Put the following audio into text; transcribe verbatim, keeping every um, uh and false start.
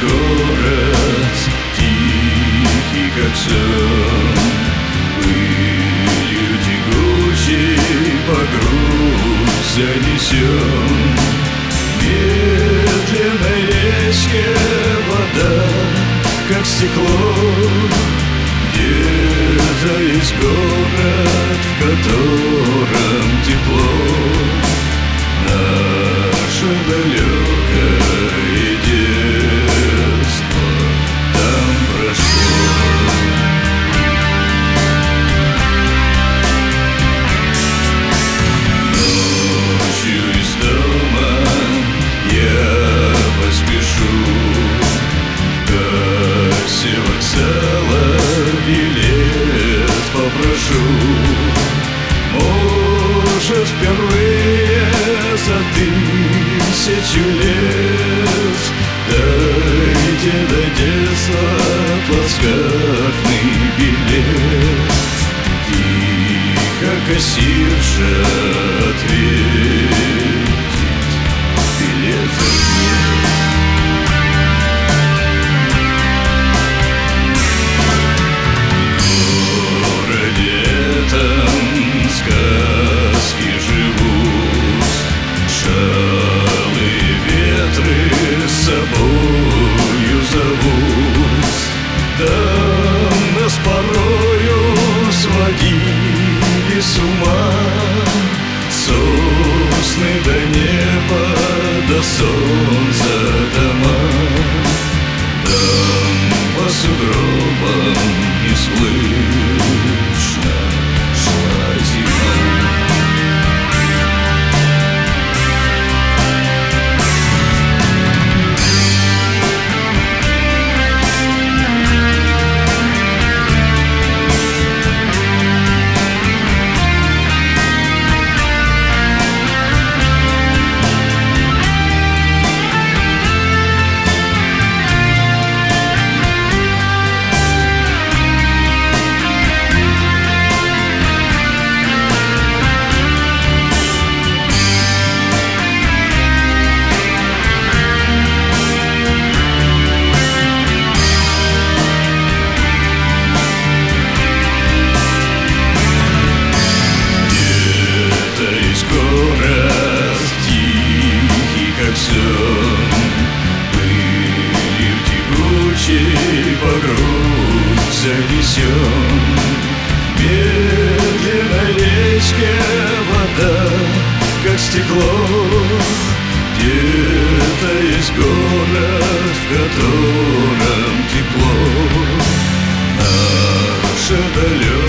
город, тихий как сон, пылью тягучей по грудь занесен. Медленной речке вода, как стекло. Где-то есть город, в котором тепло. Наше далекое детство там прошло. Ночью из дома я поспешу, в кассе вокзала билет попрошу. Может, впервые за тысячу лет дойти до детства плацкартный билет. Тихо кассирша ответит: билетов нет. В городе этом сказки живут, шалые ветры с собою зовут. Там нас порою сводили с ума сосны до неба, до солнца дома. Там по сугробам неслышно шла зима. Пылью тягучей по грудь занесен. В медленной речке вода, как стекло. Где-то есть город, в котором тепло. Наше далекое